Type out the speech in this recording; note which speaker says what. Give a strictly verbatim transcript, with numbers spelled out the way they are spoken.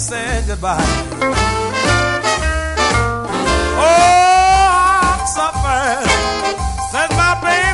Speaker 1: said goodbye. Oh, I'm suffering since my baby